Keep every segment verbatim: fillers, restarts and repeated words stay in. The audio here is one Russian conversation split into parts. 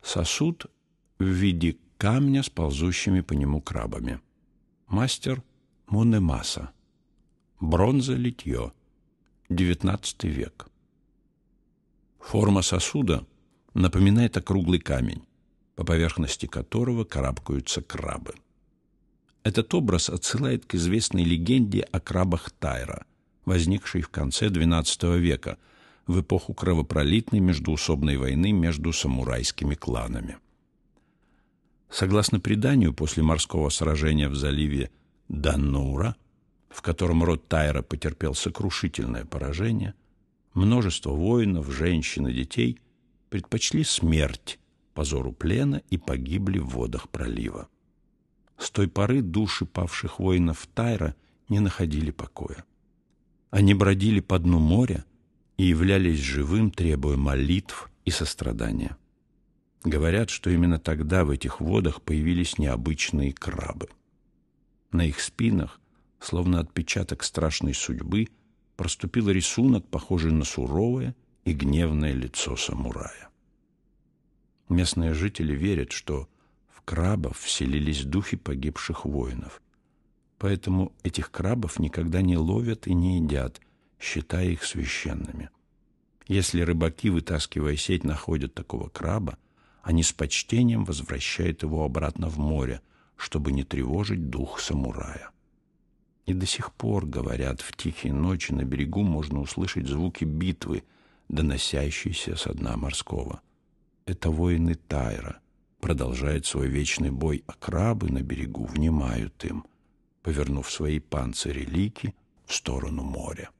Сосуд в виде камня с ползущими по нему крабами. Мастер Мунемаса. Бронза, литье. девятнадцатый век. Форма сосуда напоминает округлый камень, по поверхности которого карабкаются крабы. Этот образ отсылает к известной легенде о крабах Тайра, возникшей в конце двенадцатого века, в эпоху кровопролитной междоусобной войны между самурайскими кланами. Согласно преданию, после морского сражения в заливе Даннура, в котором род Тайра потерпел сокрушительное поражение, множество воинов, женщин и детей предпочли смерть позору плена и погибли в водах пролива. С той поры души павших воинов Тайра не находили покоя. Они бродили по дну моря и являлись живым, требуя молитв и сострадания. Говорят, что именно тогда в этих водах появились необычные крабы. На их спинах, словно отпечаток страшной судьбы, проступил рисунок, похожий на суровое и гневное лицо самурая. Местные жители верят, что в крабов вселились духи погибших воинов. Поэтому этих крабов никогда не ловят и не едят, считая их священными. Если рыбаки, вытаскивая сеть, находят такого краба, они с почтением возвращают его обратно в море, чтобы не тревожить дух самурая. И до сих пор, говорят, в тихие ночи на берегу можно услышать звуки битвы, доносящиеся со дна морского. Это воины Тайра продолжают свой вечный бой, а крабы на берегу внимают им, повернув свои панцири лики в сторону моря.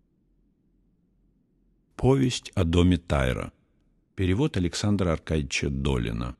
Повесть о доме Тайра. Перевод Александра Аркадьевича Долина.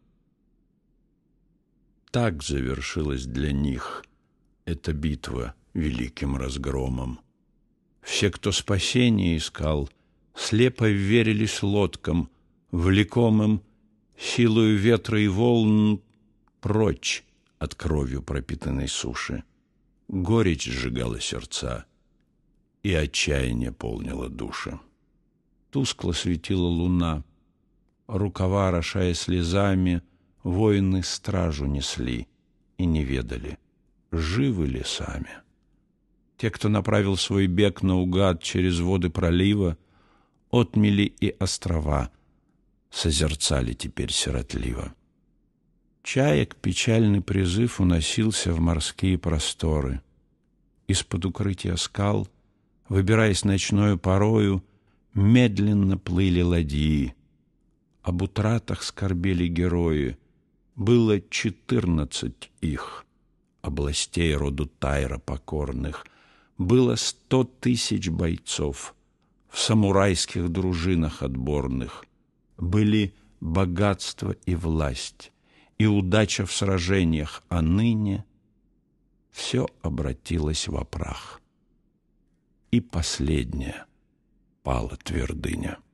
Так завершилась для них эта битва великим разгромом. Все, кто спасения искал, слепо верились лодкам, влекомым силою ветра и волн прочь от кровью пропитанной суши. Горечь сжигала сердца, и отчаяние полнило души. Тускло светила луна, рукава, орошая слезами, воины стражу несли и не ведали, живы ли сами. Те, кто направил свой бег наугад через воды пролива, отмели и острова, созерцали теперь сиротливо. Чаек печальный призыв уносился в морские просторы. Из-под укрытия скал, выбираясь ночною порою, медленно плыли ладьи. Об утратах скорбели герои. Было четырнадцать их, областей роду Тайра покорных. Было сто тысяч бойцов в самурайских дружинах отборных. Были богатство и власть, и удача в сражениях, а ныне все обратилось во прах. И последняя пала твердыня.